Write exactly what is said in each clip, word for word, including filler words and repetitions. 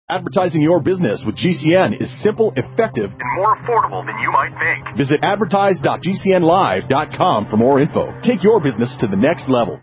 Advertising your business with G C N is simple, effective, and more affordable than you might think. Visit advertise dot g c n live dot com for more info. Take your business to the next level.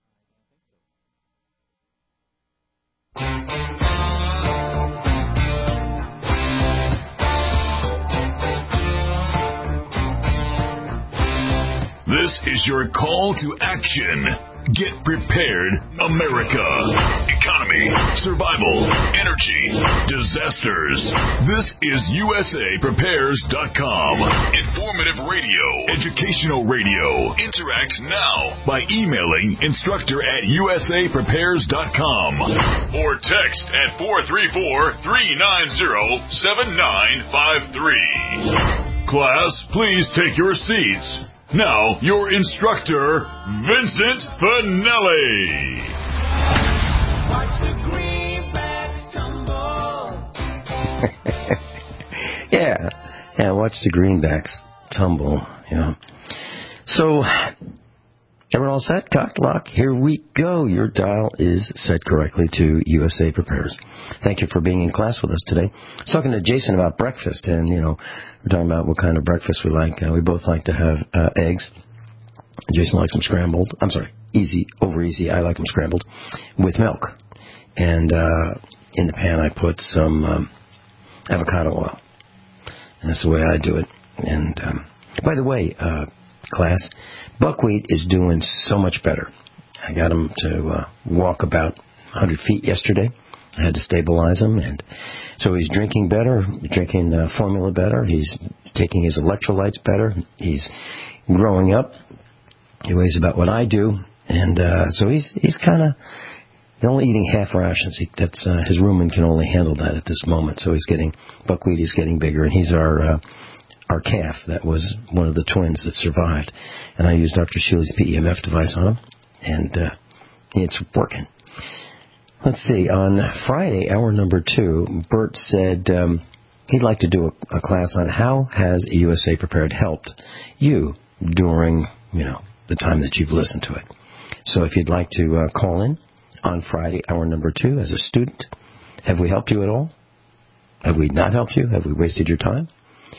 This is your call to action. Get prepared, America. Economy, survival, energy, disasters. This is U S A Prepares dot com. Informative radio, educational radio. Interact now by emailing instructor at U S A Prepares dot com or text at four three four, three nine zero, seven nine five three. Class, please take your seats. Now, your instructor, Vincent Finelli. Watch the greenbacks tumble. yeah, yeah, watch the greenbacks tumble, yeah. So, everyone all set? Cock, lock, here we go. Your dial is set correctly to U S A Prepares. Thank you for being in class with us today. I was talking to Jason about breakfast, and, you know, we're talking about what kind of breakfast we like. Uh, we both like to have uh, eggs. Jason likes them scrambled. I'm sorry, easy, over easy. I like them scrambled with milk. And uh, in the pan, I put some um, avocado oil. And that's the way I do it. And um, by the way, uh, class, buckwheat is doing so much better. I got him to uh, walk about one hundred feet yesterday. I had to stabilize him, and so he's drinking better, drinking uh, formula better. He's taking his electrolytes better. He's growing up. He weighs about what I do, and uh, so he's he's kind of he's only eating half rations. He, that's uh, his rumen can only handle that at this moment. So he's getting buckwheat. He's getting bigger, and he's our uh, our calf that was one of the twins that survived. And I used Doctor Shealy's P E M F device on him, and uh, it's working. Let's see, on Friday, hour number two, Bert said um, he'd like to do a, a class on how has U S A Prepared helped you during, you know, the time that you've listened to it. So if you'd like to uh, call in on Friday, hour number two, as a student, have we helped you at all? Have we not helped you? Have we wasted your time?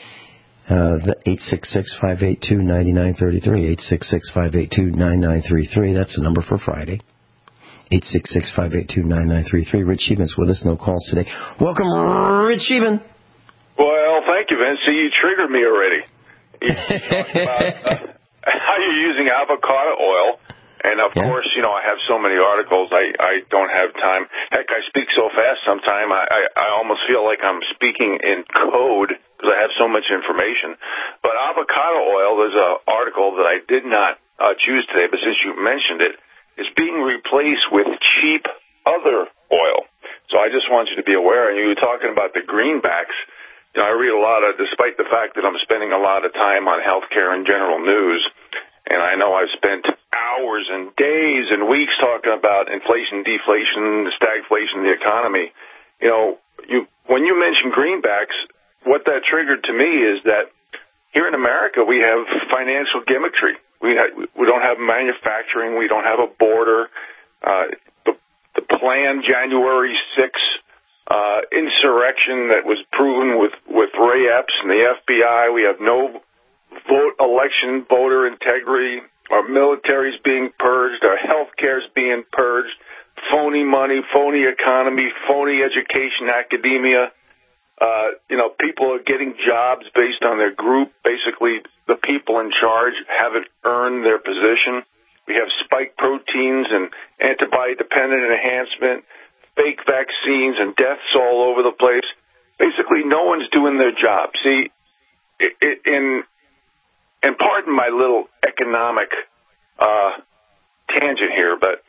Uh, the eight six six, five eight two, nine nine three three, eight six six, five eight two, nine nine three three, that's the number for Friday. eight six six, five eight two, nine nine three three. Rich Sheeman's with us. No calls today. Welcome, Rich Sheeman. Well, thank you, Vince. See, you triggered me already. You talked about uh, how you're using avocado oil. And, of yeah. course, you know, I have so many articles, I, I don't have time. Heck, I speak so fast sometimes, I, I, I almost feel like I'm speaking in code because I have so much information. But avocado oil, there's an article that I did not uh, choose today, but since you mentioned it, it's being replaced with cheap other oil. So I just want you to be aware. And you were talking about the greenbacks. You know, I read a lot of, despite the fact that I'm spending a lot of time on healthcare and general news, and I know I've spent hours and days and weeks talking about inflation, deflation, stagflation, the economy. You know, you when you mention greenbacks, what that triggered to me is that here in America we have financial gimmickry. We ha- we don't have manufacturing. We don't have a border. Uh, the, the planned January sixth uh, insurrection that was proven with, with Ray Epps and the F B I. We have no vote election voter integrity. Our military's being purged. Our health care's being purged. Phony money, phony economy, phony education, academia. Uh, you know, people are getting jobs based on their group. Basically, the people in charge haven't earned their position. We have spike proteins and antibody-dependent enhancement, fake vaccines, and deaths all over the place. Basically, no one's doing their job. See, it, it, in and pardon my little economic uh, tangent here, but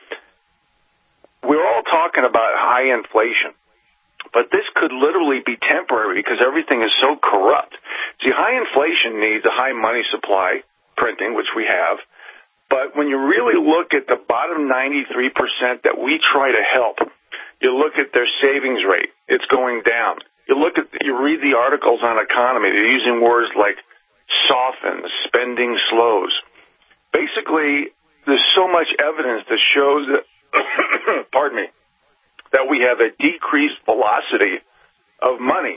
we're all talking about high inflation. But this could literally be temporary because everything is so corrupt. See, high inflation needs a high money supply printing, which we have. But when you really look at the bottom ninety-three percent that we try to help, you look at their savings rate. It's going down. You look at, you read the articles on economy. They're using words like softens, spending slows. Basically, there's so much evidence that shows that, pardon me, that we have a decreased velocity of money.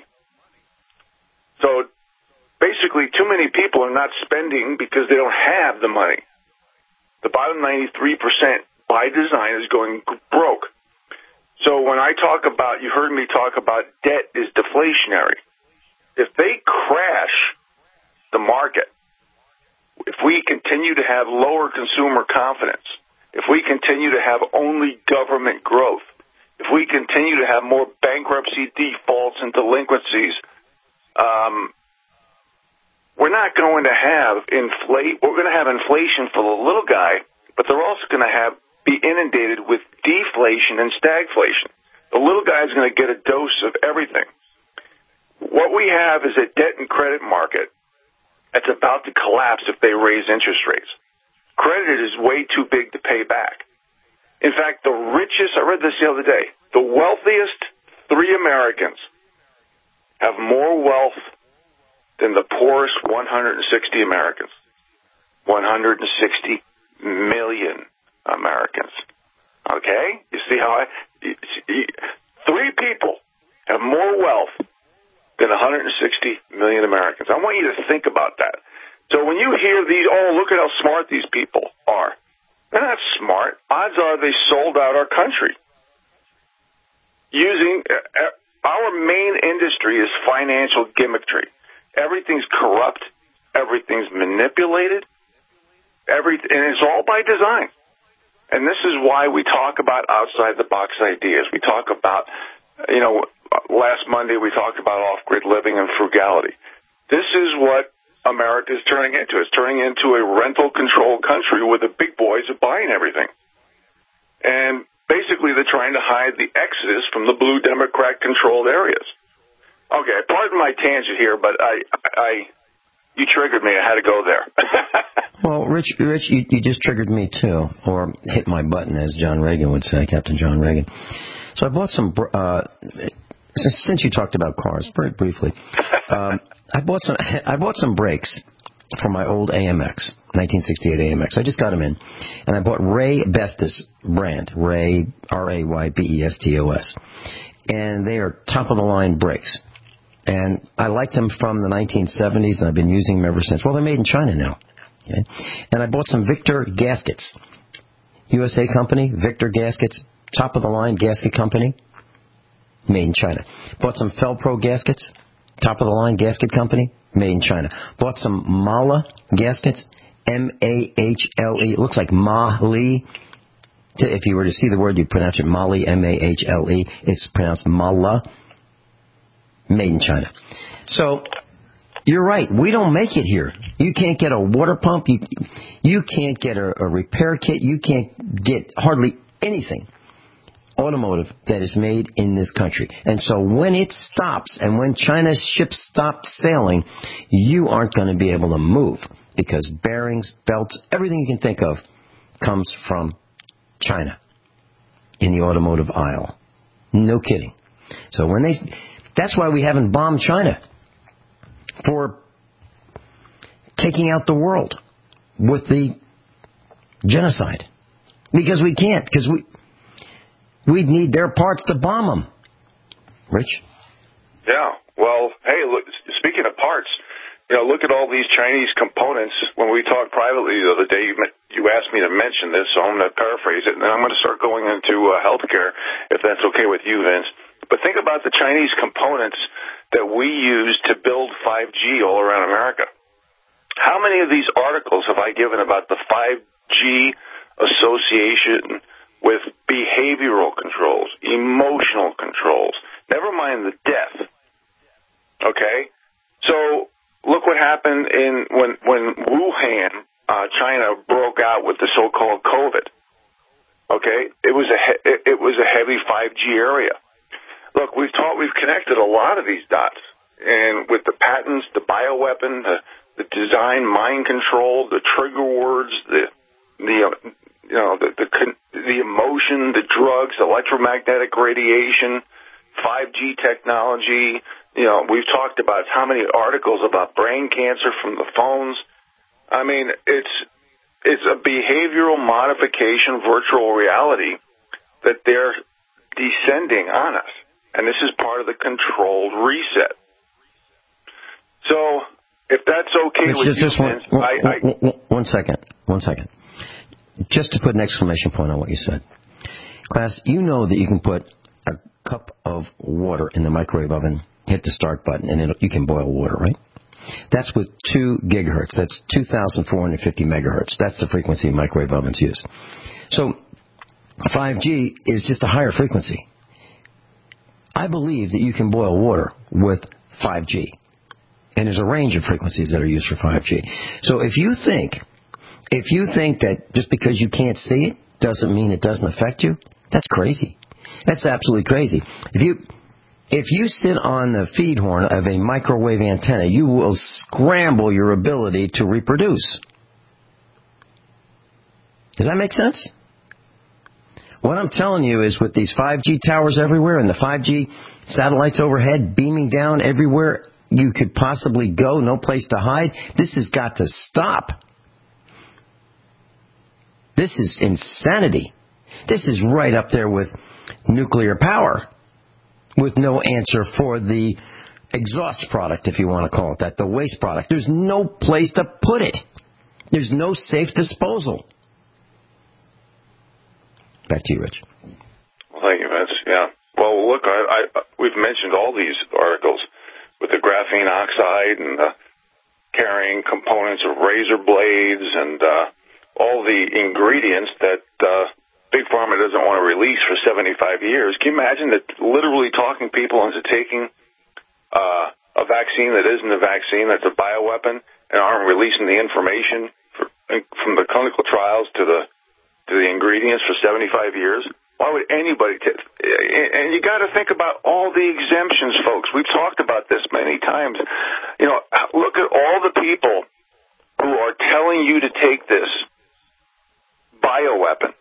So basically, too many people are not spending because they don't have the money. The bottom ninety-three percent by design is going broke. So when I talk about, you heard me talk about debt is deflationary. If they crash the market, if we continue to have lower consumer confidence, if we continue to have only government growth, if we continue to have more bankruptcy, defaults, and delinquencies, um, we're not going to have inflate. We're going to have inflation for the little guy, but they're also going to have be inundated with deflation and stagflation. The little guy is going to get a dose of everything. What we have is a debt and credit market that's about to collapse if they raise interest rates. Credit is way too big to pay back. In fact, the richest, I read this the other day, the wealthiest three Americans have more wealth than the poorest one hundred sixty Americans. one hundred sixty million Americans. Okay? You see how I... Three people have more wealth than one hundred sixty million Americans. I want you to think about that. So when you hear these, oh, look at how smart these people are. They're not smart. Odds are they sold out our country. Using... Uh, our main industry is financial gimmickry. Everything's corrupt. Everything's manipulated. Every, and it's all by design. And this is why we talk about outside-the-box ideas. We talk about, you know, last Monday we talked about off-grid living and frugality. This is what America is turning into. It's turning into a rental-controlled country where the big boys are buying everything. And basically they're trying to hide the exodus from the blue Democrat-controlled areas. Okay, pardon my tangent here, but I... I You triggered me. I had to go there. Well, Rich, Rich, you, you just triggered me too, or hit my button, as John Reagan would say, Captain John Reagan. So I bought some. Uh, since you talked about cars, very briefly, um, I bought some. I bought some brakes for my old A M X, nineteen sixty-eight A M X. I just got them in, and I bought Ray Bestos brand, Ray R A Y B E S T O S, and they are top of the line brakes. And I liked them from the nineteen seventies, and I've been using them ever since. Well, they're made in China now. Okay? And I bought some Victor gaskets. U S A company, Victor gaskets, top-of-the-line gasket company, made in China. Bought some Felpro gaskets, top-of-the-line gasket company, made in China. Bought some Mala gaskets, M A H L E. It looks like Ma-Li. If you were to see the word, you'd pronounce it Mali, M A H L E. It's pronounced Mala. Made in China. So, you're right. We don't make it here. You can't get a water pump. You, you can't get a, a repair kit. You can't get hardly anything automotive that is made in this country. And so when it stops and when China's ships stop sailing, you aren't going to be able to move because bearings, belts, everything you can think of comes from China in the automotive aisle. No kidding. So when they... That's why we haven't bombed China for taking out the world with the genocide. Because we can't, because we, we'd need their parts to bomb them. Rich? Yeah, well, hey, look, speaking of parts, you know, look at all these Chinese components. When we talked privately the other day, you, you asked me to mention this, so I'm going to paraphrase it, and then I'm going to start going into uh, healthcare, if that's okay with you, Vince. But think about the Chinese components that we use to build five G all around America. How many of these articles have I given about the five G association with behavioral controls, emotional controls, never mind the death? Okay? So look what happened in when, when Wuhan, uh, China, broke out with the so-called COVID. Okay? It was a, he- it was a heavy five G area. Look, we've taught, we've connected a lot of these dots, and with the patents, the bioweapon, the, the design, mind control, the trigger words, the the uh, you know the, the the emotion, the drugs, electromagnetic radiation, five G technology. You know, we've talked about how many articles about brain cancer from the phones. I mean, it's it's a behavioral modification, virtual reality that they're descending on us. And this is part of the controlled reset. So, if that's okay Rich, with just, you, just one, Vince, one, I, I, one, one second. One second. Just to put an exclamation point on what you said. Class, you know that you can put a cup of water in the microwave oven, hit the start button, and it, you can boil water, right? That's with two gigahertz. That's two thousand four hundred fifty megahertz. That's the frequency microwave ovens use. So five G is just a higher frequency. I believe that you can boil water with five G. And there's a range of frequencies that are used for five G. So if you think, if you think that just because you can't see it doesn't mean it doesn't affect you, that's crazy. That's absolutely crazy. If you, if you sit on the feed horn of a microwave antenna, you will scramble your ability to reproduce. Does that make sense? What I'm telling you is with these five G towers everywhere and the five G satellites overhead beaming down everywhere you could possibly go, no place to hide, this has got to stop. This is insanity. This is right up there with nuclear power, with no answer for the exhaust product, if you want to call it that, the waste product. There's no place to put it. There's no safe disposal. Back to you, Rich. Well, thank you, Vince. Yeah. Well, look, I, I, we've mentioned all these articles with the graphene oxide and the carrying components of razor blades and uh, all the ingredients that uh, Big Pharma doesn't want to release for seventy-five years. Can you imagine that literally talking people into taking uh, a vaccine that isn't a vaccine, that's a bioweapon, and aren't releasing the information for, from the clinical trials to the to the ingredients for seventy-five years? Why would anybody t- and you got to think about all the exemptions, folks. We've talked about this many times. You know, look at all the people who are telling you to take this bioweapon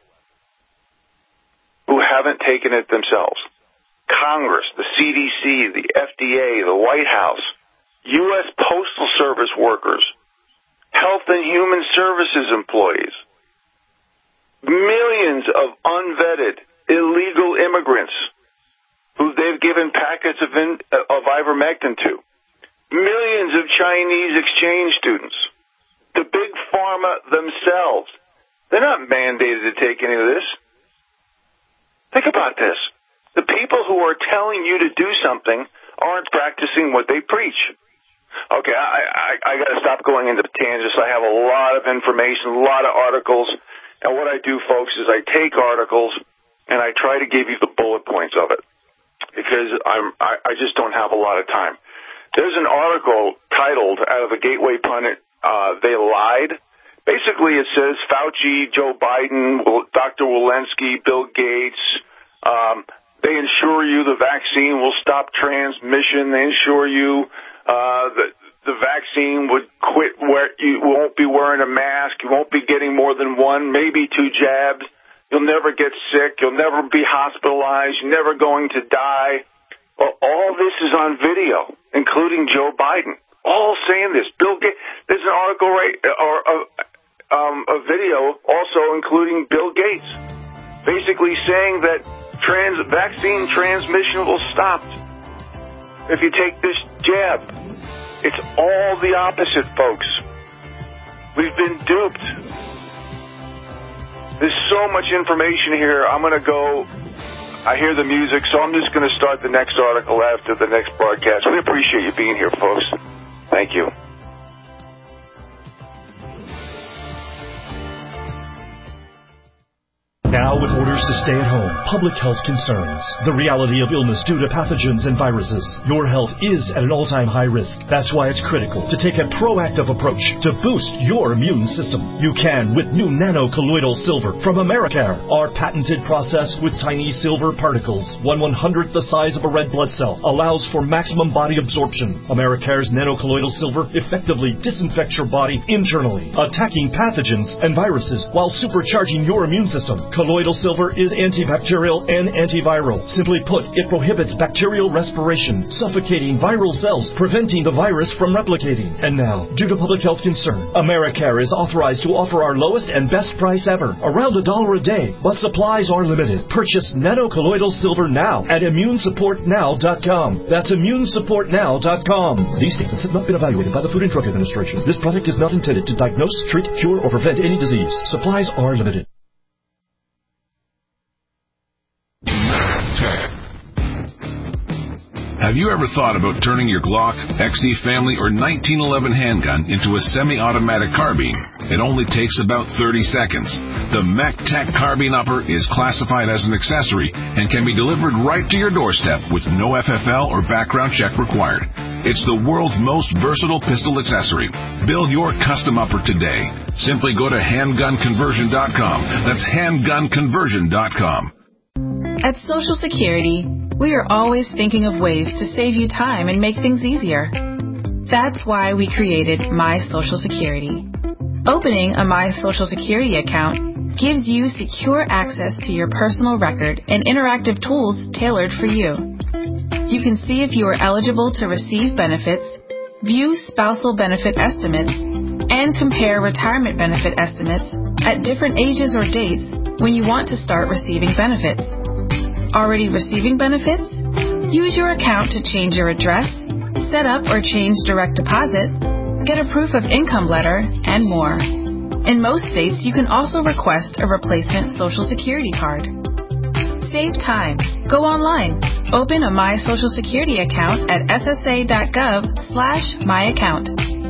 who haven't taken it themselves. Congress, the C D C, the F D A, the White House, U S Postal Service workers, Health and Human Services employees, millions of unvetted, illegal immigrants who they've given packets of, in, of ivermectin to, millions of Chinese exchange students, the Big Pharma themselves. They're not mandated to take any of this. Think about this. The people who are telling you to do something aren't practicing what they preach. Okay, I, I, I got to stop going into tangents. I have a lot of information, a lot of articles. And what I do, folks, is I take articles and I try to give you the bullet points of it because I'm, I, I just don't have a lot of time. There's an article titled out of the Gateway Pundit, uh, They Lied. Basically, it says Fauci, Joe Biden, Doctor Walensky, Bill Gates, um, they ensure you the vaccine will stop transmission. They ensure you uh, that the vaccine would quit where you won't be wearing a mask. You won't be getting more than one, maybe two jabs. You'll never get sick. You'll never be hospitalized. You're never going to die. Well, all this is on video, including Joe Biden, all saying this. Bill Gates. There's an article right or a, um, a video also including Bill Gates, basically saying that trans vaccine transmission will stop if you take this jab. It's all the opposite, folks. We've been duped. There's so much information here. I'm going to go. I hear the music, so I'm just going to start the next article after the next broadcast. We appreciate you being here, folks. Thank you. Now with orders to stay at home, public health concerns, the reality of illness due to pathogens and viruses, your health is at an all-time high risk. That's why it's critical to take a proactive approach to boost your immune system. You can with new nano-colloidal silver from Americare. Our patented process with tiny silver particles, one one-hundredth the size of a red blood cell, allows for maximum body absorption. Americare's nano-colloidal silver effectively disinfects your body internally, attacking pathogens and viruses while supercharging your immune system. Colloidal Colloidal silver is antibacterial and antiviral. Simply put, it prohibits bacterial respiration, suffocating viral cells, preventing the virus from replicating. And now, due to public health concern, Americare is authorized to offer our lowest and best price ever, around a dollar a day, but supplies are limited. Purchase Nano Colloidal silver now at immune support now dot com. That's immune support now dot com. These statements have not been evaluated by the Food and Drug Administration. This product is not intended to diagnose, treat, cure, or prevent any disease. Supplies are limited. Have you ever thought about turning your Glock, X D Family, or nineteen eleven handgun into a semi-automatic carbine? It only takes about thirty seconds. The MacTac Carbine Upper is classified as an accessory and can be delivered right to your doorstep with no F F L or background check required. It's the world's most versatile pistol accessory. Build your custom upper today. Simply go to handgun conversion dot com. That's handgun conversion dot com. At Social Security, we are always thinking of ways to save you time and make things easier. That's why we created My Social Security. Opening a My Social Security account gives you secure access to your personal record and interactive tools tailored for you. You can see if you are eligible to receive benefits, view spousal benefit estimates, and compare retirement benefit estimates at different ages or dates when you want to start receiving benefits. Already receiving benefits? Use your account to change your address, set up or change direct deposit, get a proof of income letter, and more. In most states, you can also request a replacement Social Security card. Save time. Go online. Open a My Social Security account at S S A dot gov slash my account.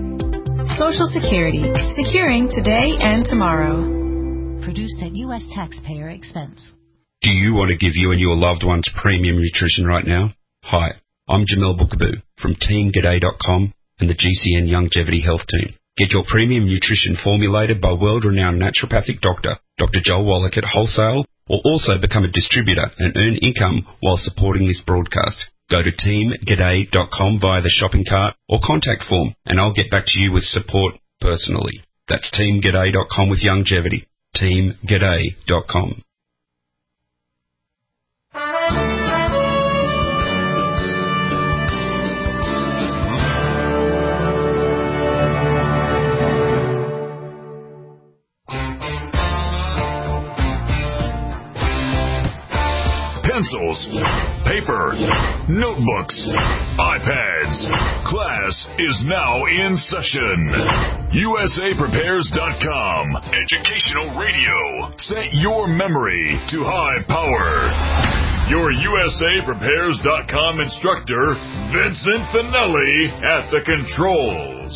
Social Security. Securing today and tomorrow. Produced at U S taxpayer expense. Do you want to give you and your loved ones premium nutrition right now? Hi, I'm Jamel Bookaboo from Team G'day dot com and the G C N Longevity Health Team. Get your premium nutrition formulated by world-renowned naturopathic doctor, Doctor Joel Wallach at wholesale, or also become a distributor and earn income while supporting this broadcast. Go to Team G'day dot com via the shopping cart or contact form, and I'll get back to you with support personally. That's Team G'day dot com with longevity. Team G'day dot com. Pencils, paper, notebooks, iPads. Class is now in session. U S A Prepares dot com. Educational radio. Set your memory to high power. Your U S A Prepares dot com instructor, Vincent Finelli, at the controls.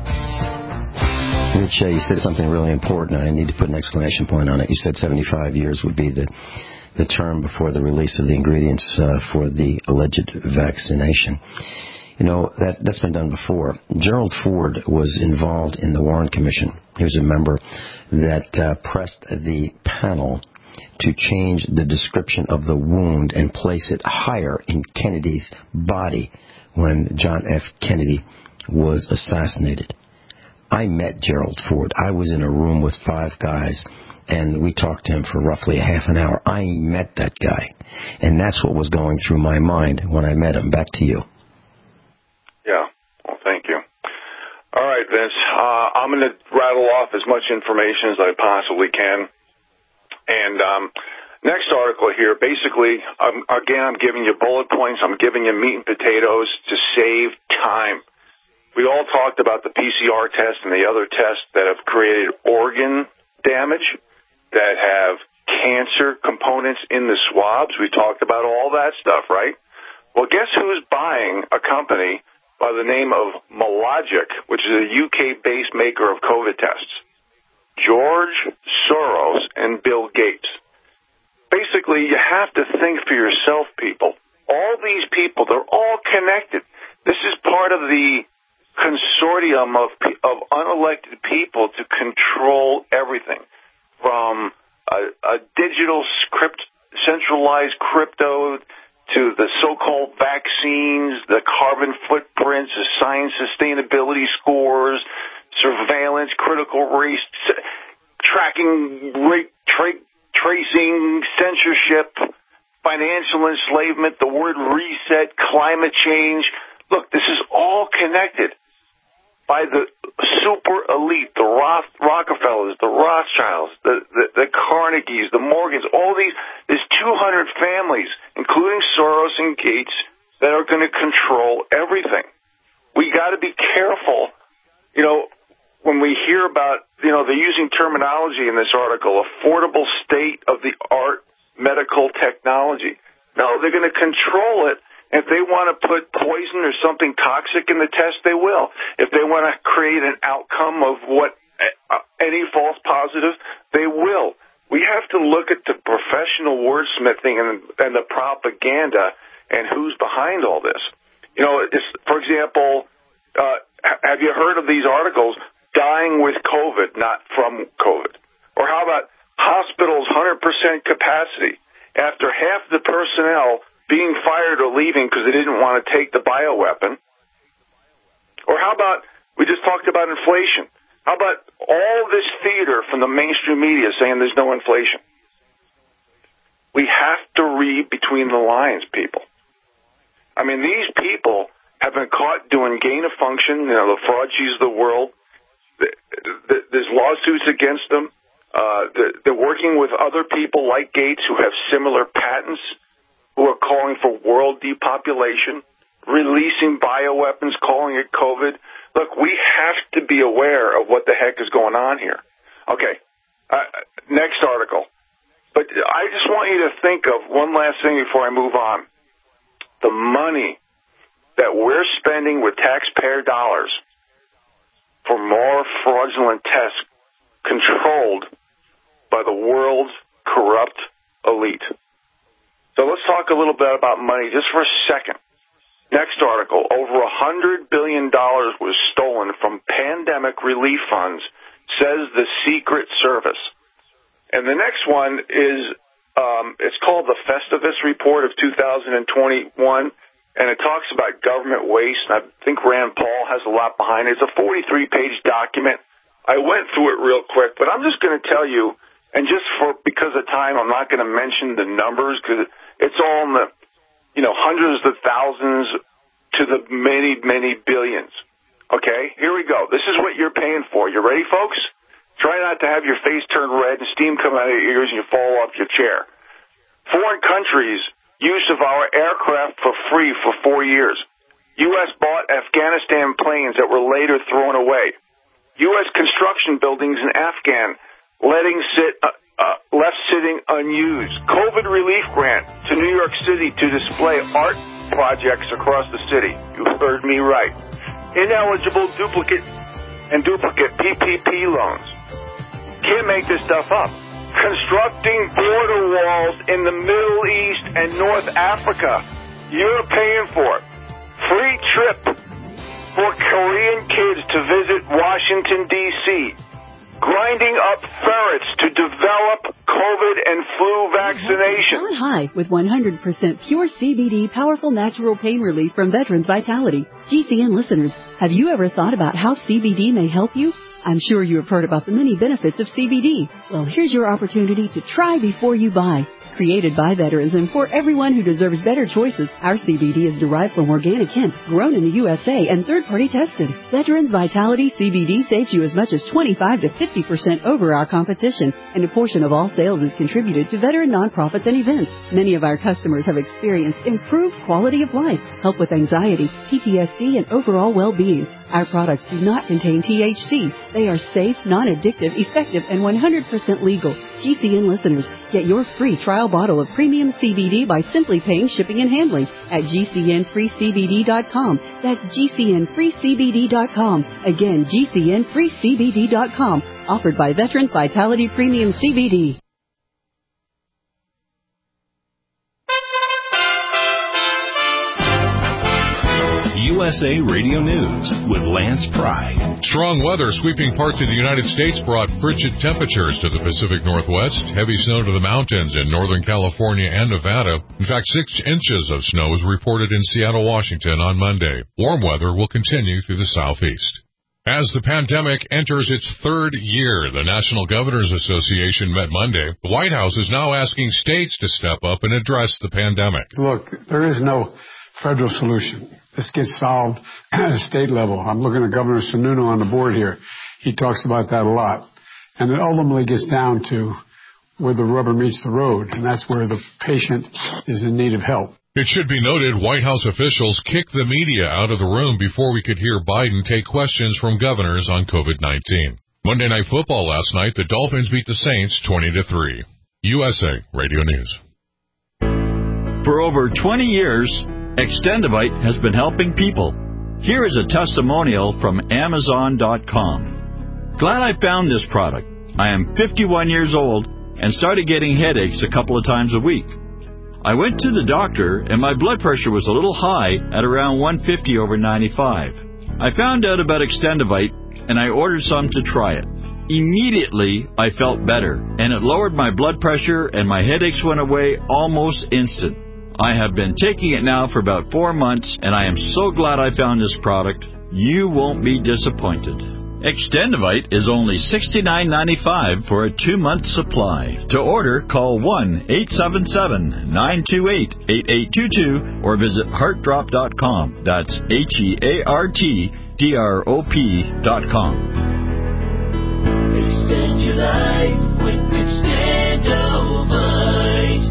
Rich, uh, you said something really important. I need to put an exclamation point on it. You said seventy-five years would be the the term before the release of the ingredients uh, for the alleged vaccination. You know, that, that's been done before. Gerald Ford was involved in the Warren Commission. He was a member that uh, pressed the panel to change the description of the wound and place it higher in Kennedy's body when John F. Kennedy was assassinated. I met Gerald Ford. I was in a room with five guys, and we talked to him for roughly a half an hour. I met that guy, and that's what was going through my mind when I met him. Back to you. Yeah, well, thank you. All right, Vince, uh, I'm going to rattle off as much information as I possibly can. And um, next article here, basically, um, again, I'm giving you bullet points. I'm giving you meat and potatoes to save time. We all talked about the P C R test and the other tests that have created organ damage, that have cancer components in the swabs. We talked about all that stuff, right? Well, guess who's buying a company by the name of Mologic, which is a U K-based maker of COVID tests? George Soros and Bill Gates. Basically, you have to think for yourself, people. All these people, they're all connected. This is part of the consortium of of unelected people to control everything, from a, a digital script, centralized crypto, to the so-called vaccines, the carbon footprints, the science sustainability scores, surveillance, critical race tracking, rate, tra- tracing, censorship, financial enslavement, the word reset, climate change. Look, this is all connected by the super elite, the Roth, Rockefellers, the Rothschilds, the, the, the Carnegies, the Morgans, all these, there's two hundred families, including Soros and Gates, that are going to control everything. We got to be careful, you know, when we hear about, you know, they're using terminology in this article, affordable state-of-the-art medical technology. No, they're going to control it. If they want to put poison or something toxic in the test, they will. If they want to create an outcome of what uh, any false positive, they will. We have to look at the professional wordsmithing and, and the propaganda and who's behind all this. You know, it's, for example, uh, have you heard of these articles, dying with COVID, not from COVID? Or how about hospitals, one hundred percent capacity, after half the personnel being fired or leaving because they didn't want to take the bioweapon? Or how about, we just talked about inflation. How about all this theater from the mainstream media saying there's no inflation? We have to read between the lines, people. I mean, these people have been caught doing gain of function, you know, the Faucis of the world. There's lawsuits against them. Uh, they're working with other people like Gates who have similar patents, who are calling for world depopulation, releasing bioweapons, calling it COVID. Look, we have to be aware of what the heck is going on here. Okay, uh, next article. But I just want you to think of one last thing before I move on. The money that we're spending with taxpayer dollars for more fraudulent tests controlled by the world's corrupt elite. So let's talk a little bit about money just for a second. Next article, over one hundred billion dollars was stolen from pandemic relief funds, says the Secret Service. And the next one is, um, it's called the Festivus Report of two thousand twenty-one, and it talks about government waste, and I think Rand Paul has a lot behind it. It's a forty-three page document. I went through it real quick, but I'm just going to tell you, and just for because of time, I'm not going to mention the numbers because it's all in the, you know, hundreds of thousands to the many, many billions. Okay, here we go. This is what you're paying for. You ready, folks? Try not to have your face turn red and steam come out of your ears and you fall off your chair. Foreign countries' use of our aircraft for free for four years. U S bought Afghanistan planes that were later thrown away. U S construction buildings in Afghan letting sit, uh, uh, left sitting unused. COVID relief grant to New York City to display art projects across the city. You heard me right. Ineligible duplicate and duplicate P P P loans. Can't make this stuff up. Constructing border walls in the Middle East and North Africa. You're paying for it. Free trip for Korean kids to visit Washington, D C Grinding up ferrets to develop COVID and flu vaccination. Run high with one hundred percent pure C B D powerful natural pain relief from Veterans Vitality. G C N listeners, have you ever thought about how C B D may help you? I'm sure you have heard about the many benefits of C B D. Well, here's your opportunity to try before you buy. Created by veterans and for everyone who deserves better choices, our C B D is derived from organic hemp, grown in the U S A and third-party tested. Veterans Vitality C B D saves you as much as twenty-five to fifty percent over our competition, and a portion of all sales is contributed to veteran nonprofits and events. Many of our customers have experienced improved quality of life, help with anxiety, P T S D, and overall well-being. Our products do not contain T H C. They are safe, non-addictive, effective, and one hundred percent legal. G C N listeners, get your free trial bottle of premium C B D by simply paying shipping and handling at G C N free C B D dot com. That's G C N free C B D dot com. Again, G C N free C B D dot com. Offered by Veterans Vitality Premium C B D. U S A Radio News with Lance Pry. Strong weather sweeping parts of the United States brought frigid temperatures to the Pacific Northwest, heavy snow to the mountains in Northern California and Nevada. In fact, six inches of snow was reported in Seattle, Washington on Monday. Warm weather will continue through the southeast. As the pandemic enters its third year, the National Governors Association met Monday. The White House is now asking states to step up and address the pandemic. Look, there is no federal solution. This gets solved at a state level. I'm looking at Governor Sununu on the board here. He talks about that a lot. And it ultimately gets down to where the rubber meets the road, and that's where the patient is in need of help. It should be noted White House officials kicked the media out of the room before we could hear Biden take questions from governors on COVID nineteen. Monday Night Football last night, the Dolphins beat the Saints twenty to three. U S A Radio News. For over twenty years, Extendivite has been helping people. Here is a testimonial from Amazon dot com. Glad I found this product. I am fifty-one years old and started getting headaches a couple of times a week. I went to the doctor and my blood pressure was a little high at around one fifty over ninety-five. I found out about Extendivite and I ordered some to try it. Immediately, I felt better and it lowered my blood pressure and my headaches went away almost instant. I have been taking it now for about four months and I am so glad I found this product. You won't be disappointed. Extendivite is only sixty-nine ninety-five for a two-month supply. To order, call one eight seven seven, nine two eight, eight eight two two or visit heart drop dot com. That's H E A R T D R O P dot com. Extend your life with Extendivite.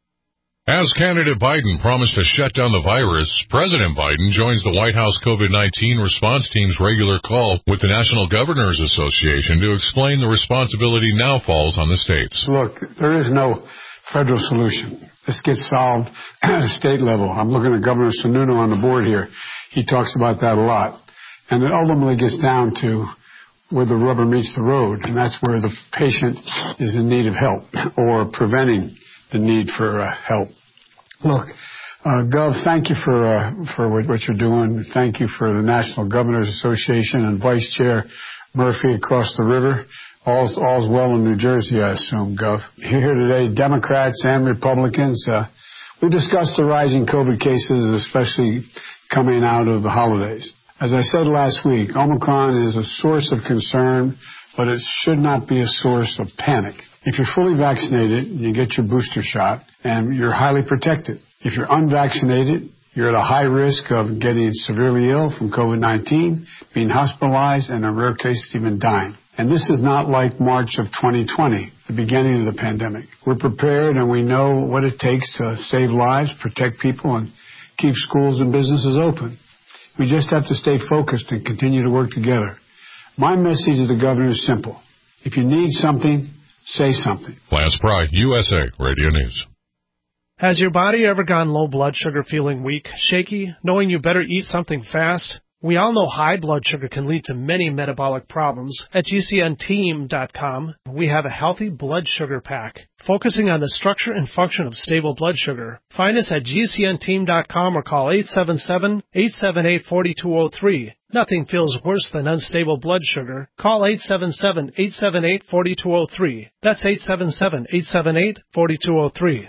As candidate Biden promised to shut down the virus, President Biden joins the White House COVID nineteen response team's regular call with the National Governors Association to explain the responsibility now falls on the states. Look, there is no federal solution. This gets solved at a state level. I'm looking at Governor Sununu on the board here. He talks about that a lot. And it ultimately gets down to where the rubber meets the road, and that's where the patient is in need of help or preventing the need for uh, help. Look, uh, Gov, thank you for uh, for what, what you're doing. Thank you for the National Governors Association and Vice Chair Murphy across the river. All's, all's well in New Jersey, I assume, Gov. Here today, Democrats and Republicans, uh, we discussed the rising COVID cases, especially coming out of the holidays. As I said last week, Omicron is a source of concern, but it should not be a source of panic. If you're fully vaccinated, you get your booster shot, and you're highly protected. If you're unvaccinated, you're at a high risk of getting severely ill from COVID nineteen, being hospitalized, and in rare cases even dying. And this is not like March of twenty twenty, the beginning of the pandemic. We're prepared and we know what it takes to save lives, protect people, and keep schools and businesses open. We just have to stay focused and continue to work together. My message to the governor is simple. If you need something, say something. Lance Pry, U S A Radio News. Has your body ever gone low blood sugar, feeling weak, shaky, knowing you better eat something fast? We all know high blood sugar can lead to many metabolic problems. At G C N team dot com, we have a healthy blood sugar pack, focusing on the structure and function of stable blood sugar. Find us at G C N team dot com or call eight seven seven, eight seven eight, four two zero three. Nothing feels worse than unstable blood sugar. Call eight seven seven, eight seven eight, four two zero three. That's eight seven seven, eight seven eight, four two zero three.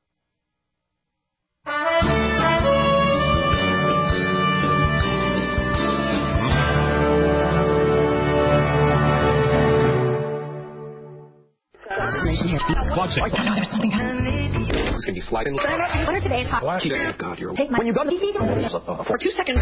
Watch it. Oh, no, there's something happening. It's going to be sliding. What are today's hot? Oh, God, you're... Take my... When you go to... For two seconds...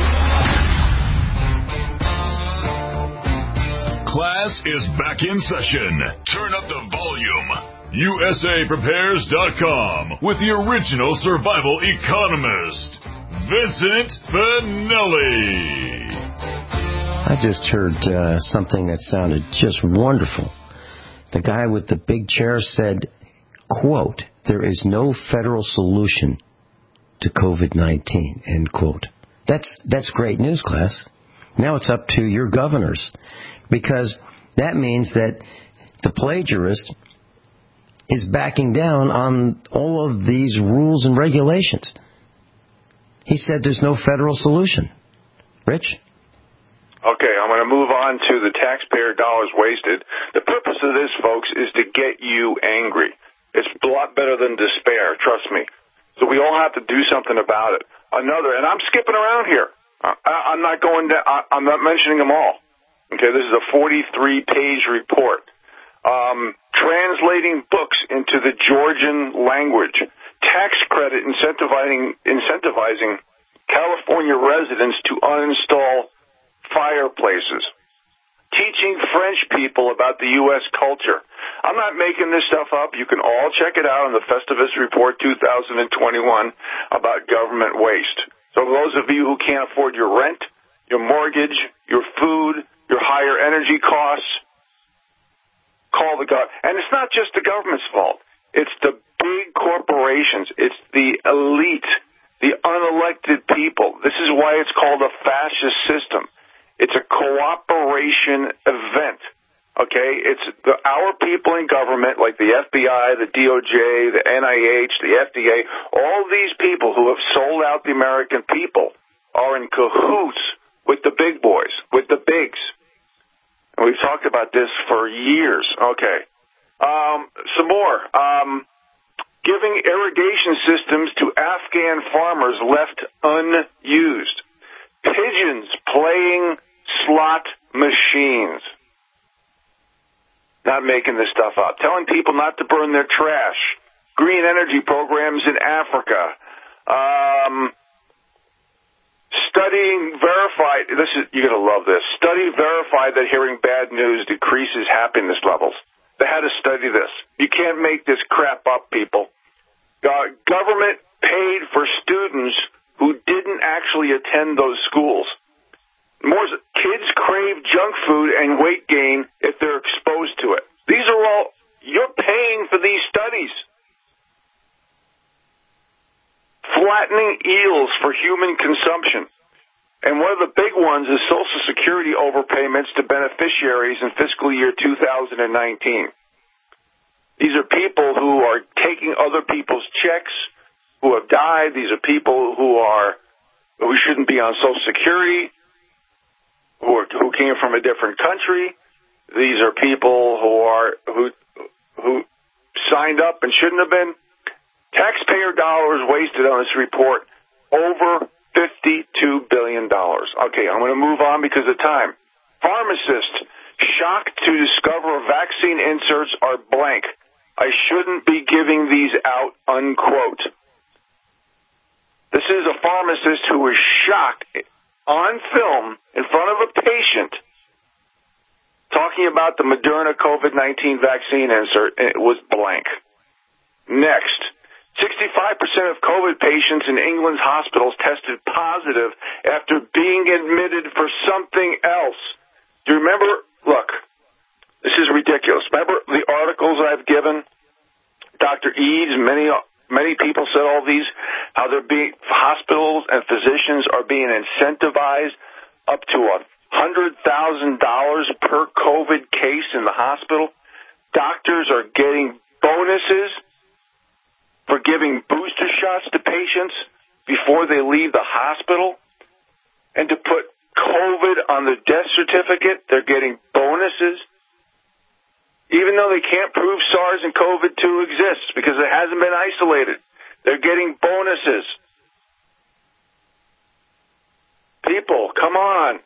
Class is back in session. Turn up the volume. U S A Prepares dot com with the original survival economist, Vincent Finelli. I just heard uh, something that sounded just wonderful. The guy with the big chair said, quote, there is no federal solution to COVID nineteen, end quote. That's, that's great news, class. Now it's up to your governors, because that means that the plagiarist is backing down on all of these rules and regulations. He said there's no federal solution. Rich? Okay, I'm going to move on to the taxpayer dollars wasted. The purpose of this, folks, is to get you angry. It's a lot better than despair, trust me. So we all have to do something about it. Another, and I'm skipping around here. Uh, I, I'm not going to, I, I'm not mentioning them all. Okay, this is a forty-three page report. Um, translating books into the Georgian language. Tax credit incentivizing, incentivizing California residents to uninstall fireplaces. Teaching French people about the U S culture. I'm not making this stuff up. You can all check it out on the Festivus Report two thousand twenty-one about government waste. So those of you who can't afford your rent, your mortgage, your food, your higher energy costs, call the government. And it's not just the government's fault. It's the big corporations. It's the elite, the unelected people. This is why it's called a fascist system. It's a cooperation event, okay? It's the, our people in government, like the F B I, the D O J, the N I H, the F D A, all these people who have sold out the American people are in cahoots with the big boys, with the bigs. And we've talked about this for years. Okay. Um, some more. Um, giving irrigation systems to Afghan farmers left unused. Pigeons playing slot machines. Not making this stuff up. Telling people not to burn their trash. Green energy programs in Africa. Um, studying verified. This is, you're going to love this. Study verified that hearing bad news decreases happiness levels. They had to study this. You can't make this crap up, people. Uh, government paid for students who didn't actually attend those schools. More kids crave junk food and weight gain if they're exposed to it. These are all, you're paying for these studies. Flattening eels for human consumption. And one of the big ones is Social Security overpayments to beneficiaries in fiscal year two thousand nineteen. These are people who are taking other people's checks, who have died. These are people who are who shouldn't be on Social Security, who are, who came from a different country. These are people who are who who signed up and shouldn't have been. Taxpayer dollars wasted on this report, over fifty-two billion dollars. Okay, I'm going to move on because of time. Pharmacists shocked to discover vaccine inserts are blank. I shouldn't be giving these out, unquote. This is a pharmacist who was shocked on film in front of a patient talking about the Moderna COVID nineteen vaccine insert, and it was blank. Next, sixty-five percent of COVID patients in England's hospitals tested positive after being admitted for something else. Do you remember? Look, this is ridiculous. Remember the articles I've given? Doctor Eads, many many people said all these, how they're being, hospitals and physicians are being incentivized up to a hundred thousand dollars per COVID case in the hospital. Doctors are getting bonuses for giving booster shots to patients before they leave the hospital. And to put COVID on the death certificate, they're getting bonuses. Even though they can't prove SARS and COVID two exists because it hasn't been isolated, they're getting bonuses. People, come on.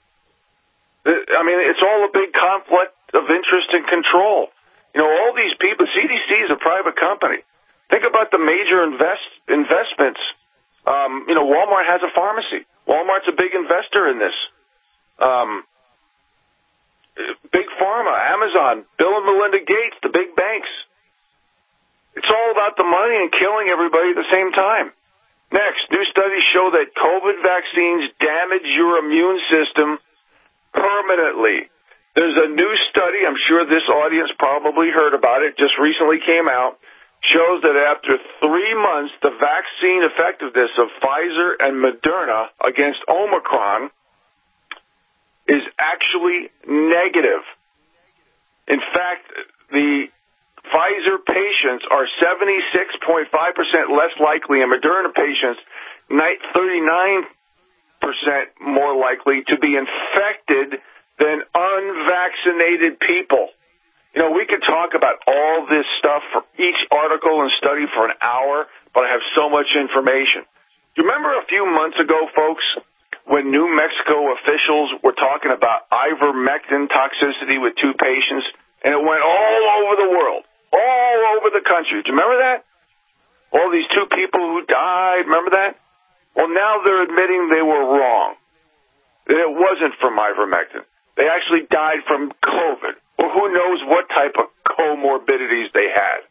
I mean, it's all a big conflict of interest and control. You know, all these people, C D C is a private company. Think about the major invest investments. Um, you know, Walmart has a pharmacy. Walmart's a big investor in this. Um, big Pharma, Amazon, Bill and Melinda Gates, the big banks. It's all about the money and killing everybody at the same time. Next, new studies show that COVID vaccines damage your immune system permanently. There's a new study, I'm sure this audience probably heard about it, just recently came out, shows that after three months, the vaccine effectiveness of Pfizer and Moderna against Omicron is actually negative. In fact, the Pfizer patients are seventy-six point five percent less likely, and Moderna patients thirty-nine percent more likely to be infected than unvaccinated people. You know, we could talk about all this stuff for each article and study for an hour, but I have so much information. Do you remember a few months ago, folks, when New Mexico officials were talking about ivermectin toxicity with two patients, and it went all over the world, all over the country. Do you remember that? All these two people who died, remember that? Well, now they're admitting they were wrong, that it wasn't from ivermectin. They actually died from COVID, or who knows what type of comorbidities they had.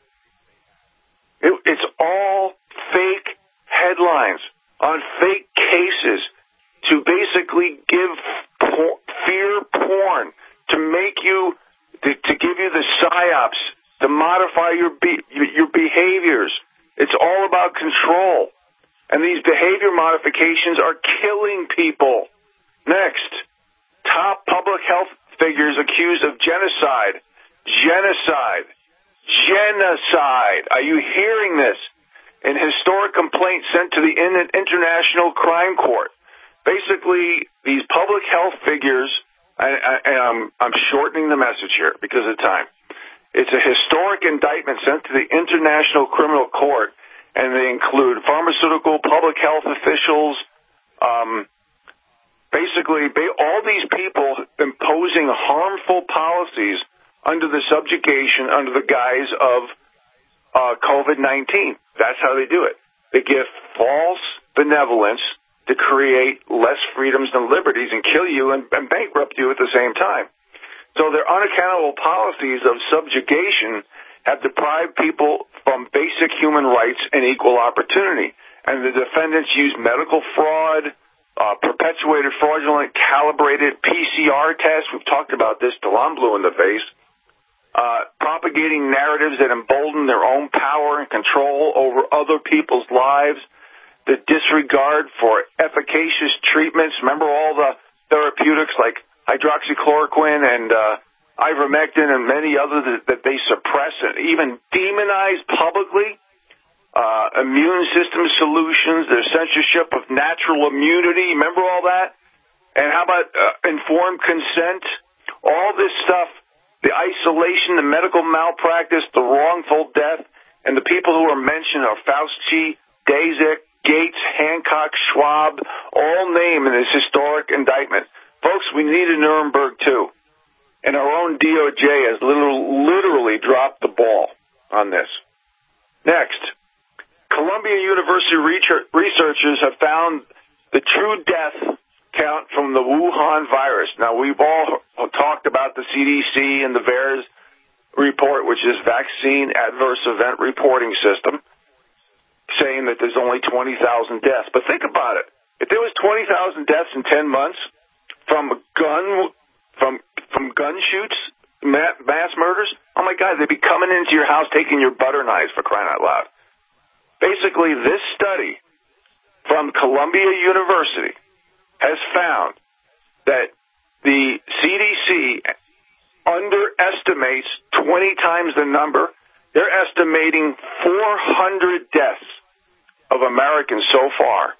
It, it's all fake headlines on fake cases to basically give por- fear porn, to make you, to, to give you the psyops, to modify your be- your behaviors. It's all about control. And these behavior modifications are killing people. Next, top public health figures accused of genocide. Genocide. Genocide. Are you hearing this? An historic complaint sent to the International Crime Court. Basically, these public health figures, and I'm, I'm shortening the message here because of time. It's a historic indictment sent to the International Criminal Court, and they include pharmaceutical, public health officials, um, basically all these people imposing harmful policies under the subjugation, under the guise of uh, COVID nineteen. That's how they do it. They give false benevolence to create less freedoms and liberties and kill you and, and bankrupt you at the same time. So their unaccountable policies of subjugation have deprived people from basic human rights and equal opportunity. And the defendants use medical fraud, uh, perpetuated fraudulent calibrated P C R tests. We've talked about this till I'm blue in the face. Uh, propagating narratives that embolden their own power and control over other people's lives. The disregard for efficacious treatments. Remember all the therapeutics like hydroxychloroquine and uh, ivermectin and many others that, that they suppress and even demonize publicly. Uh, immune system solutions, their censorship of natural immunity. Remember all that? And how about uh, informed consent? All this stuff, the isolation, the medical malpractice, the wrongful death, and the people who are mentioned are Fauci, Daszak, Gates, Hancock, Schwab, all named in this historic indictment. Folks, we need a Nuremberg too. And our own D O J has literally dropped the ball on this. Next, Columbia University researchers have found the true death count from the Wuhan virus. Now, we've all talked about the C D C and the VAERS report, which is Vaccine Adverse Event Reporting System, saying that there's only twenty thousand deaths. But think about it. If there was twenty thousand deaths in ten months from gun from from gun shoots, mass murders, oh, my God, they'd be coming into your house taking your butter knives, for crying out loud. Basically, this study from Columbia University has found that the C D C underestimates twenty times the number. They're estimating four hundred deaths of Americans so far.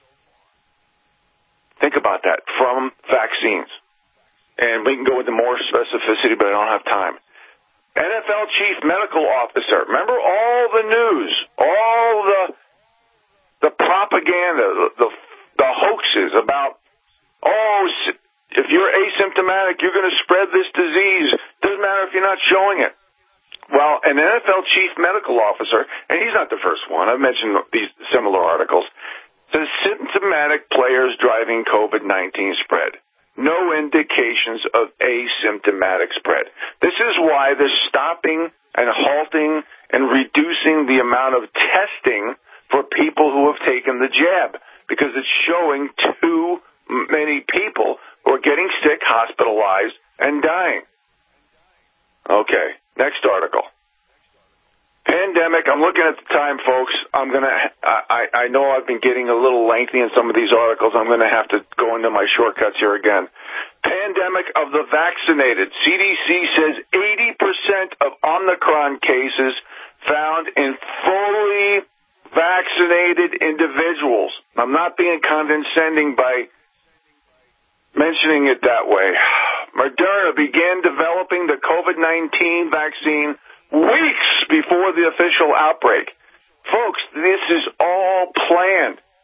Think about that, from vaccines. And we can go into more specificity, but I don't have time. N F L chief medical officer. Remember all the news, all the the propaganda, the, the, the hoaxes about, oh, if you're asymptomatic, you're going to spread this disease. Doesn't matter if you're not showing it. Well, an N F L chief medical officer, and he's not the first one, I've mentioned these similar articles, says symptomatic players driving COVID nineteen spread. No indications of asymptomatic spread. This is why they're stopping and halting and reducing the amount of testing for people who have taken the jab, because it's showing too many people who are getting sick, hospitalized, and dying. Okay, next article. Pandemic, I'm looking at the time, folks. I'm going to, I, I know I've been getting a little lengthy in some of these articles. I'm going to have to go into my shortcuts here again. Pandemic of the vaccinated. C D C says eighty percent of Omicron cases found in fully vaccinated individuals. I'm not being condescending by mentioning it that way. Moderna began developing the COVID nineteen vaccine weeks before the official outbreak. Folks, this is all planned.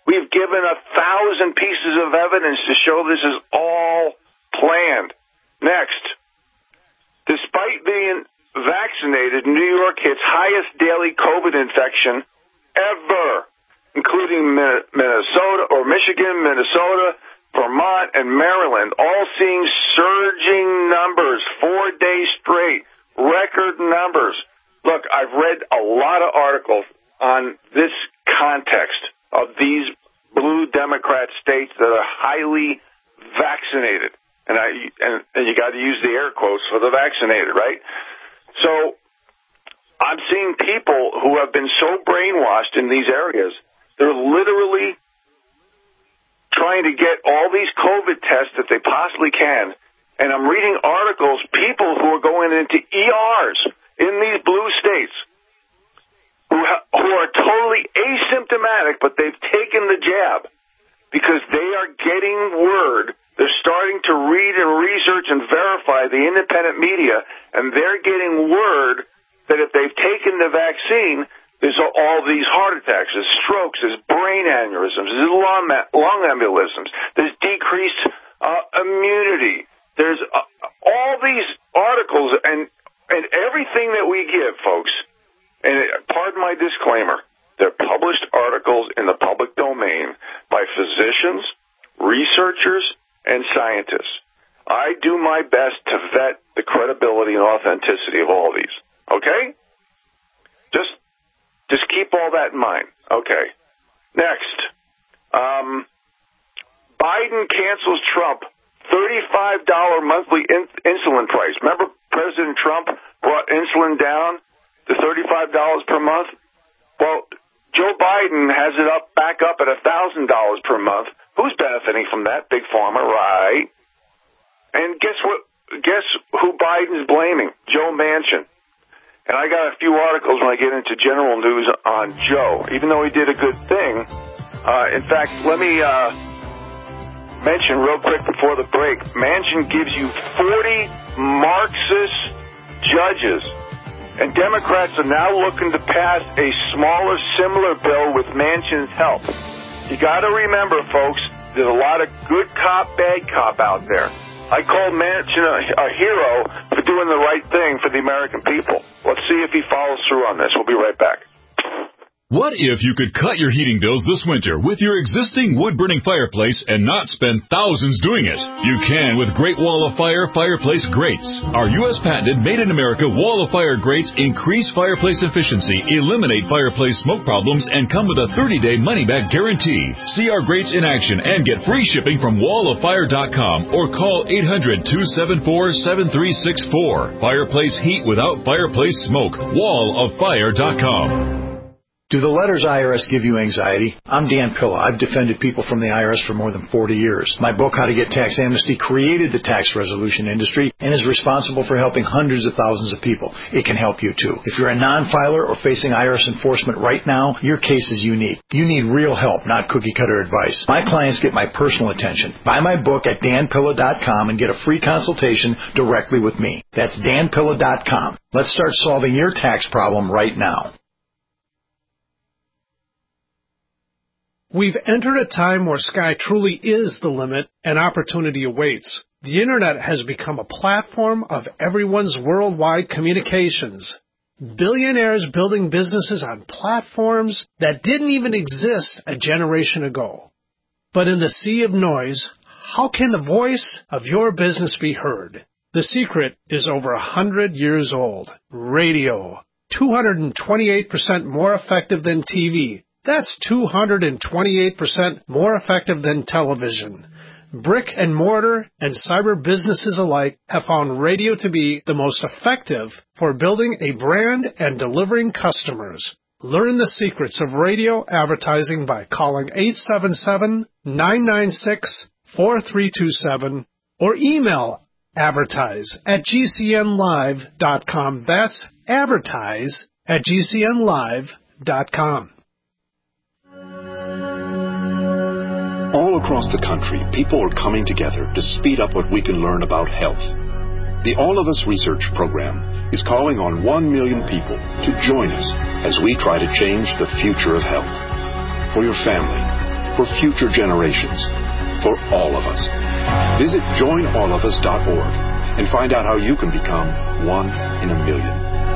We've given a thousand pieces of evidence to show this is all planned. Next, despite being vaccinated, New York hits highest daily COVID infection ever, including Minnesota or Michigan, Minnesota, Vermont, and Maryland, all seeing surging numbers, four days straight, record numbers. Look, I've read a lot of articles on this context of these blue Democrat states that are highly vaccinated. And I and, and you got to use the air quotes for the vaccinated, right? So I'm seeing people who have been so brainwashed in these areas, they're literally trying to get all these COVID tests that they possibly can. And I'm reading articles, people who are going into E Rs in these blue states who, ha- who are totally asymptomatic, but they've taken the jab because they are getting word. They're starting to read and research and verify the independent media, and they're getting word that if they've taken the vaccine, there's all these heart attacks, there's strokes, there's brain aneurysms, there's lung, lung embolisms, there's decreased uh, immunity. There's uh, all these articles and and everything that we give, folks, and pardon my disclaimer, they're published articles in the public domain by physicians, researchers, and scientists. I do my best to vet the credibility and authenticity of all these, okay? Just Just keep all that in mind. Okay. Next. Um, Biden cancels Trump thirty-five dollars monthly in- insulin price. Remember President Trump brought insulin down to thirty-five dollars per month? Well, Joe Biden has it up back up at one thousand dollars per month. Who's benefiting from that? Big Pharma, right? And guess what? Guess who Biden's blaming? Joe Manchin. And I got a few articles when I get into general news on Joe, even though he did a good thing. Uh, in fact, let me uh, mention real quick before the break, Manchin gives you forty Marxist judges, and Democrats are now looking to pass a smaller, similar bill with Manchin's help. You got to remember, folks, there's a lot of good cop, bad cop out there. I call Manchin a, a hero for doing the right thing for the American people. Let's see if he follows through on this. We'll be right back. What if you could cut your heating bills this winter with your existing wood-burning fireplace and not spend thousands doing it? You can with Great Wall of Fire Fireplace Grates. Our U S patented made-in-America Wall of Fire grates increase fireplace efficiency, eliminate fireplace smoke problems, and come with a thirty-day money-back guarantee. See our grates in action and get free shipping from wall of fire dot com or call eight hundred, two seven four, seven three six four. Fireplace heat without fireplace smoke. wall of fire dot com. Do the letters I R S give you anxiety? I'm Dan Pilla. I've defended people from the I R S for more than forty years. My book, How to Get Tax Amnesty, created the tax resolution industry and is responsible for helping hundreds of thousands of people. It can help you, too. If you're a non-filer or facing I R S enforcement right now, your case is unique. You need real help, not cookie-cutter advice. My clients get my personal attention. Buy my book at dan pilla dot com and get a free consultation directly with me. That's dan pilla dot com. Let's start solving your tax problem right now. We've entered a time where sky truly is the limit and opportunity awaits. The Internet has become a platform of everyone's worldwide communications. Billionaires building businesses on platforms that didn't even exist a generation ago. But in the sea of noise, how can the voice of your business be heard? The secret is over a hundred years old. Radio. two hundred twenty-eight percent more effective than T V. That's two hundred twenty-eight percent more effective than television. Brick and mortar and cyber businesses alike have found radio to be the most effective for building a brand and delivering customers. Learn the secrets of radio advertising by calling eight seven seven, nine nine six, four three two seven or email advertise at g c n live dot com. That's advertise at g c n live dot com. All across the country, people are coming together to speed up what we can learn about health. The All of Us Research Program is calling on one million people to join us as we try to change the future of health. For your family, for future generations, for all of us. Visit join all of us dot org and find out how you can become one in a million.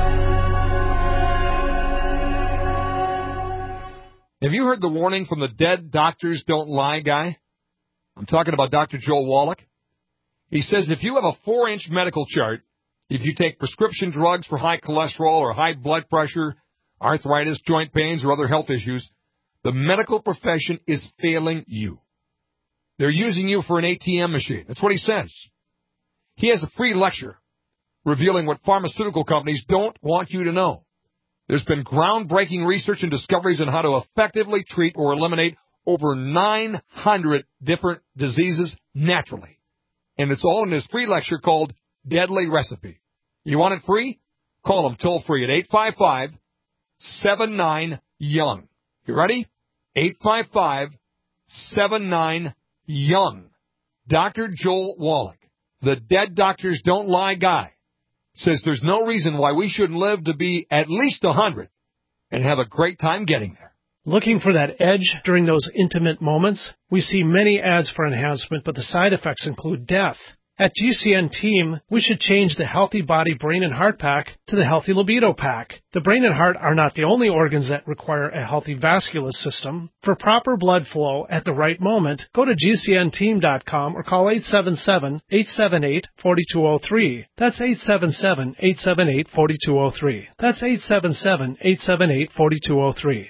Have you heard the warning from the dead doctors don't lie guy? I'm talking about Doctor Joel Wallach. He says if you have a four-inch medical chart, if you take prescription drugs for high cholesterol or high blood pressure, arthritis, joint pains, or other health issues, the medical profession is failing you. They're using you for an A T M machine. That's what he says. He has a free lecture revealing what pharmaceutical companies don't want you to know. There's been groundbreaking research and discoveries on how to effectively treat or eliminate over nine hundred different diseases naturally. And it's all in his free lecture called Deadly Recipe. You want it free? Call him toll free at eight five five, seven nine, young. You ready? eight five five, seven nine, young. Doctor Joel Wallach, the dead doctors don't lie guy, says there's no reason why we shouldn't live to be at least one hundred and have a great time getting there. Looking for that edge during those intimate moments? We see many ads for enhancement, but the side effects include death. At G C N Team, we should change the Healthy Body, Brain, and Heart Pack to the Healthy Libido Pack. The brain and heart are not the only organs that require a healthy vascular system. For proper blood flow at the right moment, go to G C N team dot com or call eight seven seven, eight seven eight, four two zero three. That's eight seven seven, eight seven eight, four two zero three. That's eight seven seven, eight seven eight, four two zero three.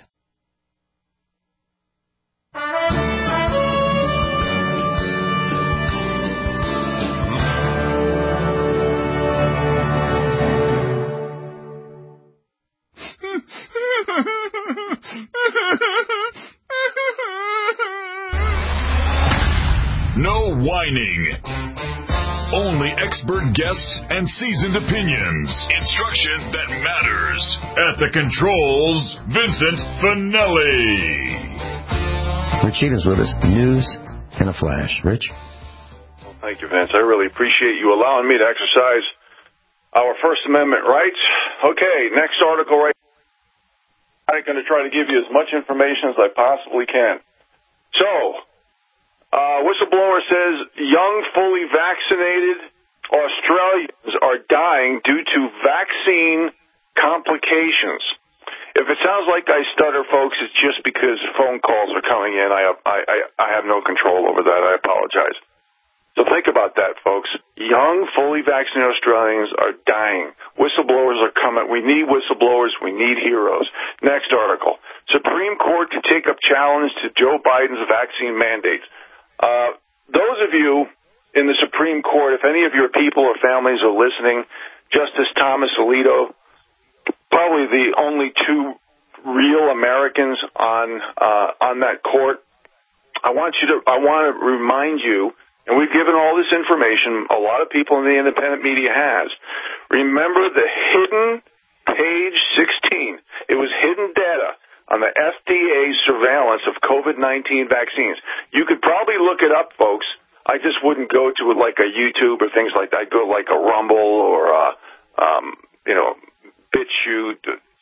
No whining. Only expert guests and seasoned opinions. Instruction that matters. At the controls, Vincent Finelli. Rich Evans with us. News in a flash. Rich? Well, thank you, Vince. I really appreciate you allowing me to exercise our First Amendment rights. Okay, next article right now. I'm going to try to give you as much information as I possibly can. So, uh, whistleblower says young, fully vaccinated Australians are dying due to vaccine complications. If it sounds like I stutter, folks, it's just because phone calls are coming in. I have, I, I, I have no control over that. I apologize. So think about that, folks. Young, fully vaccinated Australians are dying. Whistleblowers are coming. We need whistleblowers. We need heroes. Next article. Supreme Court to take up challenge to Joe Biden's vaccine mandates. Uh, those of you in the Supreme Court, if any of your people or families are listening, Justice Thomas Alito, probably the only two real Americans on uh, on that court. I want you to. I want to remind you. And we've given all this information, a lot of people in the independent media has. Remember the hidden page sixteen. It was hidden data on the F D A surveillance of COVID nineteen vaccines. You could probably look it up, folks. I just wouldn't go to like a YouTube or things like that. I'd go like a Rumble or, a, um, you know, BitChute.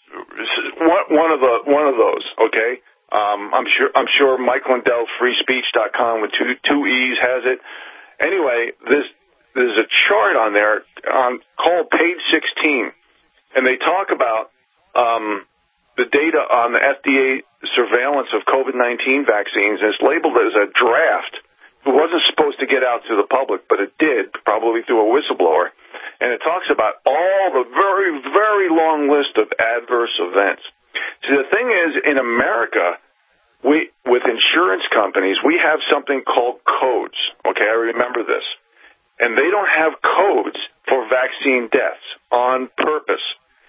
One of the one of those, okay? Um, I'm sure, I'm sure Mike Lindell, free speech dot com with two, two E's has it. Anyway, this, there's a chart on there on, called page sixteen, and they talk about, um, the data on the F D A surveillance of COVID nineteen vaccines, and it's labeled as a draft. It wasn't supposed to get out to the public, but it did, probably through a whistleblower. And it talks about all the very, very long list of adverse events. See, the thing is, in America, we, with insurance companies, we have something called codes. Okay, I remember this. And they don't have codes for vaccine deaths on purpose.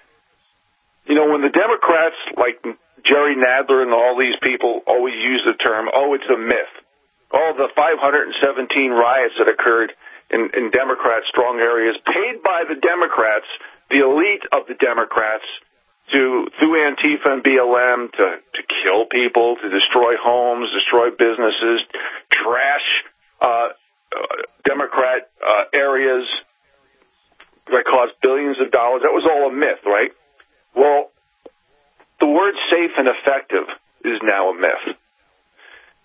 You know, when the Democrats, like Jerry Nadler and all these people, always use the term, oh, it's a myth. All the five hundred seventeen riots that occurred in, in Democrat-strong areas, paid by the Democrats, the elite of the Democrats, to through Antifa and B L M to, to kill people, to destroy homes, destroy businesses, trash uh, uh, Democrat uh, areas that cost billions of dollars. That was all a myth, right? Well, the word safe and effective is now a myth.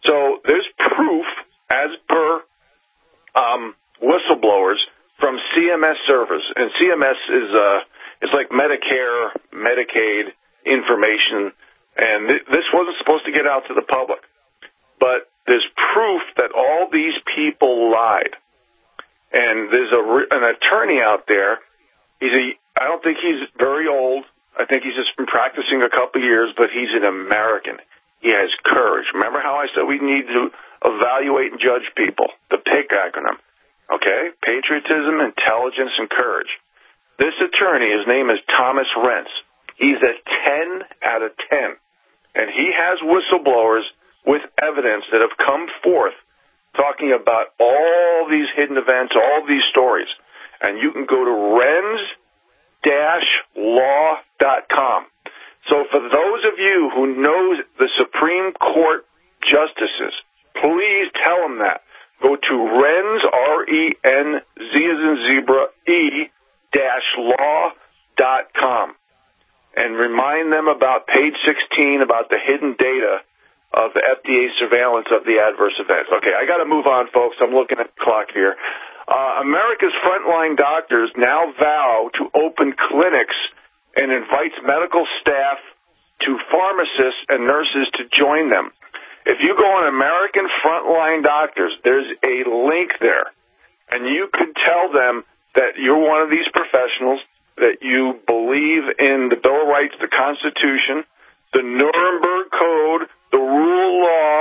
So there's proof, as per um, whistleblowers, from C M S servers. And C M S is uh, it's like Medicare, Medicaid information, and th- this wasn't supposed to get out to the public. But there's proof that all these people lied. And there's a re- an attorney out there. He's a, I don't think he's very old. I think he's just been practicing a couple of years, but he's an American. He has courage. Remember how I said we need to evaluate and judge people? The PIC acronym. Okay? Patriotism, intelligence, and courage. This attorney, his name is Thomas Rentz. He's a ten out of ten. And he has whistleblowers with evidence that have come forth talking about all these hidden events, all these stories. And you can go to renz dash law dot com. So for those of you who know the Supreme Court justices, please tell them that. Go to renz, R E N Z as in zebra, E, dash law dot com. And remind them about page sixteen, about the hidden data of the F D A surveillance of the adverse events. Okay, I got to move on, folks. I'm looking at the clock here. Uh, America's frontline doctors now vow to open clinics and invites medical staff to pharmacists and nurses to join them. If you go on American Frontline Doctors, there's a link there, and you could tell them that you're one of these professionals, that you believe in the Bill of Rights, the Constitution, the Nuremberg Code, the rule of law,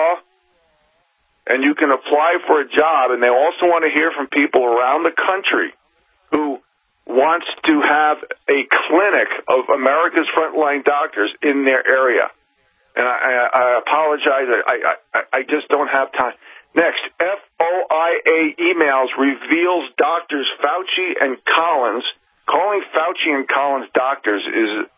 and you can apply for a job. And they also want to hear from people around the country who wants to have a clinic of America's Frontline Doctors in their area. And I, I, I apologize, I, I, I just don't have time. Next, F O I A emails reveals doctors Fauci and Collins. Calling Fauci and Collins doctors is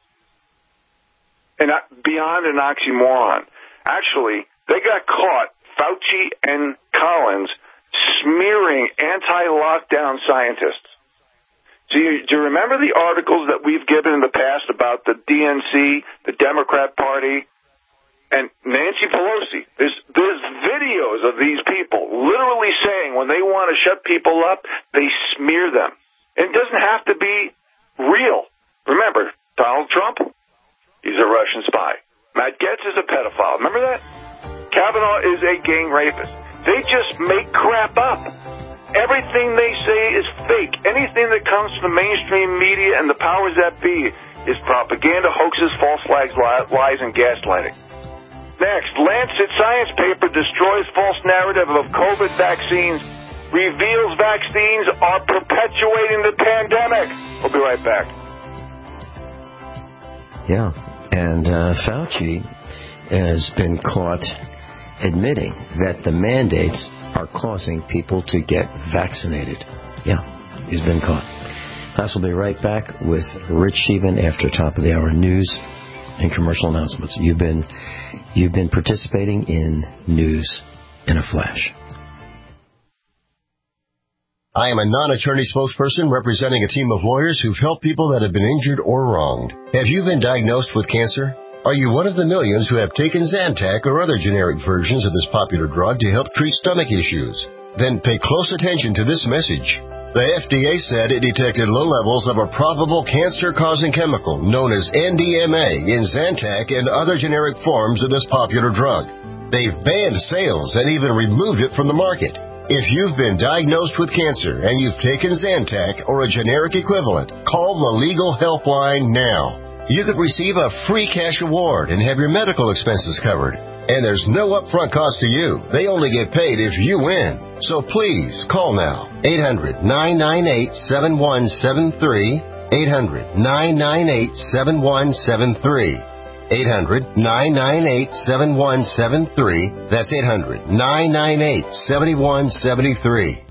an, beyond an oxymoron. Actually, they got caught, Fauci and Collins, smearing anti-lockdown scientists. Do you, do you remember the articles that we've given in the past about the D N C, the Democrat Party, and Nancy Pelosi? There's, there's videos of these people literally saying when they want to shut people up, they smear them. It doesn't have to be real. Remember, Donald Trump, he's a Russian spy. Matt Gaetz is a pedophile. Remember that? Kavanaugh is a gang rapist. They just make crap up. Everything they say is fake. Anything that comes from the mainstream media and the powers that be is propaganda, hoaxes, false flags, lies, and gaslighting. Next, Lancet science paper destroys false narrative of COVID vaccines, reveals vaccines are perpetuating the pandemic. We'll be right back. Yeah, and uh, Fauci has been caught admitting that the mandates are causing people to get vaccinated. Yeah, he's been caught. Class will be right back with Rich Sheevan after top of the hour news and commercial announcements. You've been you've been participating in news in a flash. I am a non-attorney spokesperson representing a team of lawyers who've helped people that have been injured or wronged. Have you been diagnosed with cancer? Are you one of the millions who have taken Zantac or other generic versions of this popular drug to help treat stomach issues? Then pay close attention to this message. The F D A said it detected low levels of a probable cancer-causing chemical known as N D M A in Zantac and other generic forms of this popular drug. They've banned sales and even removed it from the market. If you've been diagnosed with cancer and you've taken Zantac or a generic equivalent, call the Legal Helpline now. You could receive a free cash award and have your medical expenses covered. And there's no upfront cost to you. They only get paid if you win. So please, call now. eight hundred, nine nine eight, seven one seven three. eight hundred, nine nine eight, seven one seven three. eight hundred, nine nine eight, seven one seven three. That's eight hundred, nine nine eight, seven one seven three.